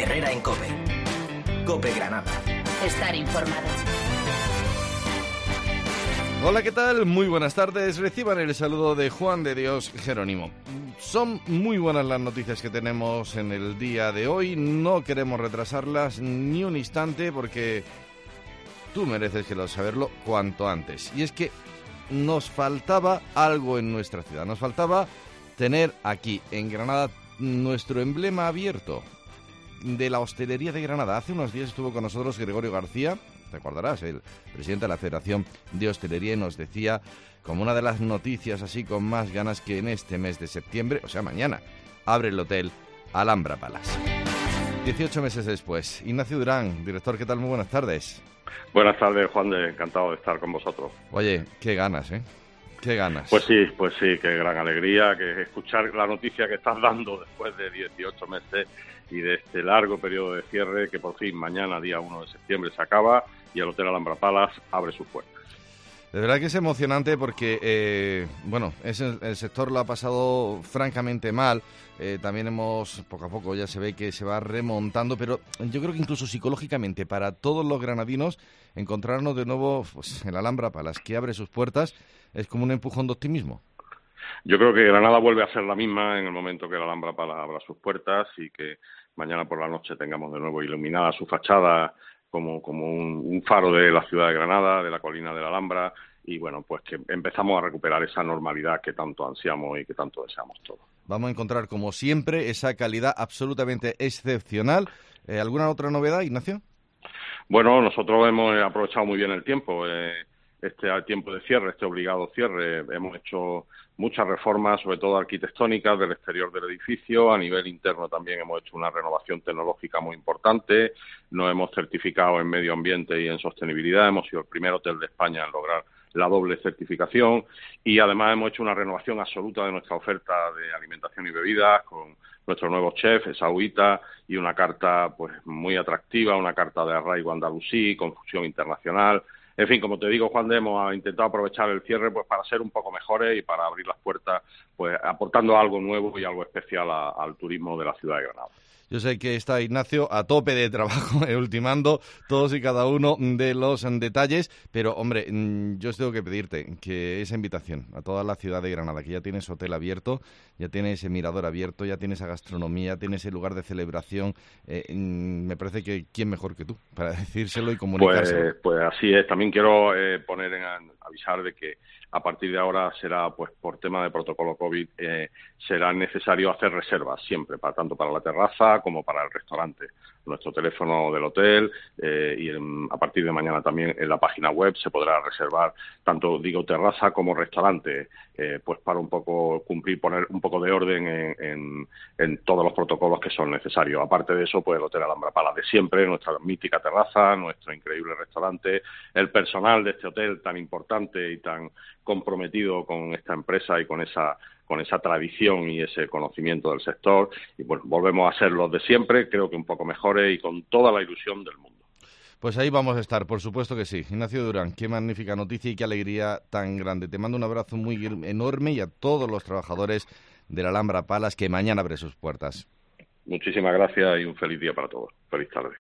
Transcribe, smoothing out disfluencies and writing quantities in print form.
Herrera en COPE. COPE Granada. Estar informado. Hola, ¿qué tal? Muy buenas tardes. Reciban el saludo de Juan de Dios Jerónimo. Son muy buenas las noticias que tenemos en el día de hoy. No queremos retrasarlas ni un instante porque tú mereces saberlo cuanto antes. Y es que nos faltaba algo en nuestra ciudad. Nos faltaba tener aquí en Granada nuestro emblema abierto de la hostelería de Granada. Hace unos días estuvo con nosotros Gregorio García, te acordarás, el presidente de la Federación de Hostelería, y nos decía, como una de las noticias así con más ganas, que en este mes de septiembre, o sea mañana, abre el hotel Alhambra Palace. 18 meses después. Ignacio Durán, director, ¿qué tal? Muy buenas tardes. Buenas tardes, Juan, encantado de estar con vosotros. Oye, qué ganas, ¿eh? Qué ganas. Pues sí, qué gran alegría que escuchar la noticia que estás dando después de 18 meses y de este largo periodo de cierre que por fin mañana, día 1 de septiembre, se acaba y el Hotel Alhambra Palace abre sus puertas. De verdad que es emocionante porque, el sector lo ha pasado francamente mal. También poco a poco ya se ve que se va remontando, pero yo creo que incluso psicológicamente para todos los granadinos encontrarnos de nuevo el Alhambra Palace, que abre sus puertas, es como un empujón de optimismo. Yo creo que Granada vuelve a ser la misma en el momento que el Alhambra Palace abra sus puertas y que mañana por la noche tengamos de nuevo iluminada su fachada como un faro de la ciudad de Granada, de la colina de la Alhambra, y bueno, pues que empezamos a recuperar esa normalidad que tanto ansiamos y que tanto deseamos todos. Vamos a encontrar, como siempre, esa calidad absolutamente excepcional. ¿Alguna otra novedad, Ignacio? Bueno, nosotros hemos aprovechado muy bien el tiempo, este tiempo de cierre, este obligado cierre. Hemos hecho muchas reformas, sobre todo arquitectónicas, del exterior del edificio. A nivel interno también hemos hecho una renovación tecnológica muy importante. Nos hemos certificado en medio ambiente y en sostenibilidad. Hemos sido el primer hotel de España en lograr la doble certificación y además hemos hecho una renovación absoluta de nuestra oferta de alimentación y bebidas con nuestro nuevo chef, Esaúita, y una carta pues muy atractiva, una carta de arraigo andalusí, con fusión internacional. En fin, como te digo, Juan, hemos intentado aprovechar el cierre pues para ser un poco mejores y para abrir las puertas, pues aportando algo nuevo y algo especial al turismo de la ciudad de Granada. Yo sé que está Ignacio a tope de trabajo, ultimando todos y cada uno de los detalles, pero, hombre, yo os tengo que pedirte que esa invitación a toda la ciudad de Granada, que ya tienes hotel abierto, ya tienes ese mirador abierto, ya tienes esa gastronomía, tienes el lugar de celebración, me parece que quién mejor que tú para decírselo y comunicárselo. Pues así es. También quiero avisar de que a partir de ahora será, pues por tema de protocolo COVID, será necesario hacer reservas siempre, tanto para la terraza como para el restaurante. Nuestro teléfono del hotel a partir de mañana también en la página web se podrá reservar tanto, terraza como restaurante, pues para un poco poner un poco de orden en todos los protocolos que son necesarios. Aparte de eso, pues el Hotel Alhambra Palace de siempre, nuestra mítica terraza, nuestro increíble restaurante, el personal de este hotel tan importante y tan comprometido con esta empresa y con esa tradición y ese conocimiento del sector, y bueno, volvemos a ser los de siempre, creo que un poco mejores y con toda la ilusión del mundo. Pues ahí vamos a estar, por supuesto que sí. Ignacio Durán, qué magnífica noticia y qué alegría tan grande. Te mando un abrazo muy enorme y a todos los trabajadores del Alhambra Palace, que mañana abre sus puertas. Muchísimas gracias y un feliz día para todos. Feliz tarde.